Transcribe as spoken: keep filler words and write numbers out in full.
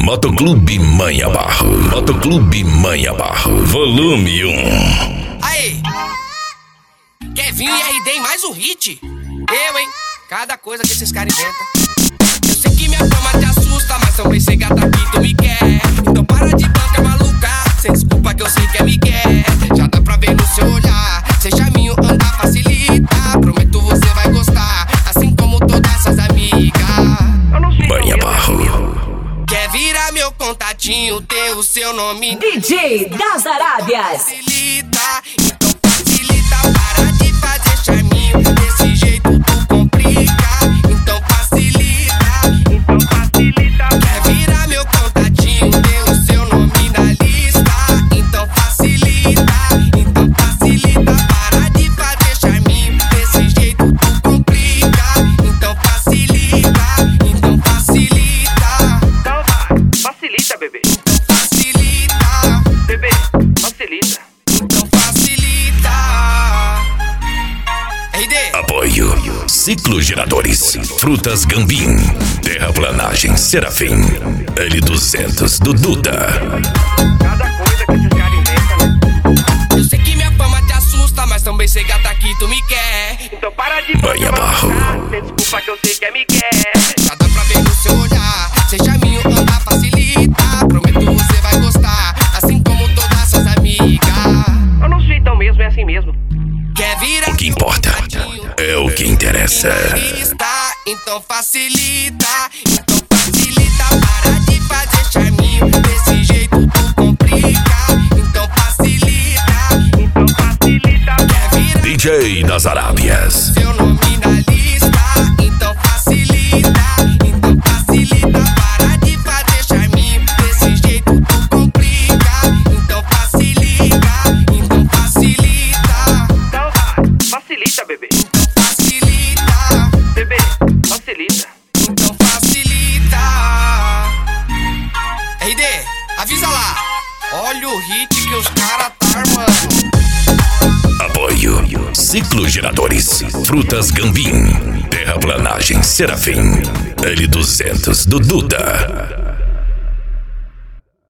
Motoclube Manha Barro. Motoclube Manha Barro. Volume um. Aí, Kevinho e R D em mais um hit. Eu, hein? Cada coisa que esses caras inventam. Eu sei que minha fama te assusta, mas também sei gata que tu me quer. Então para de banca maluca, sem desculpa que eu sei que é migué. Já dá pra ver no seu olhar, sem chaminho andar facilita. Prometo você vai gostar, assim como todas essas amigas. Manha Barro. Quer virar meu contatinho, ter o seu nome D J das Arábias. Facilita, então facilita. Para de fazer charminho, desse jeito tu complica. Então facilita, então facilita. Quer virar meu contatinho, ter o seu nome na lista. Então facilita, então facilita. Para de fazer charminho, desse jeito tu complica. Então facilita, então facilita. Então vai, facilita, bebê. Facilita, Bebê, facilita. então facilita. R D, Apoio Ciclo Geradores, Frutas Gambim, Terraplanagem Serafim, L duzentos do Duda. Cada coisa que esses caras inventam, né? eu sei que minha fama te assusta, mas também sei gata que tu me quer. Então para de Manha Barro. sem desculpa que eu sei que é migué. Já dá pra ver no seu olhar, sem chaminho andar facilita. Prometo você vai gostar, assim como todas essas amigas. Eu não sou então mesmo, é assim mesmo. Quer virar O que importa é o que interessa. finalista, então facilita, então facilita. Para de fazer charminho, desse jeito tu complica. Então facilita, Então facilita. quer virar D J das Arábias. seu nome na lista. Então facilita, então facilita. Para de fazer charminho, desse jeito tu complica. Então facilita, então facilita. Então vai, facilita, bebê. Facilita, Bebê, facilita. então facilita. R D, avisa lá. Olha o hit que os caras tá armando. Apoio Ciclo Geradores, Frutas Gambim, Terraplanagem Serafim, L duzentos do Duda.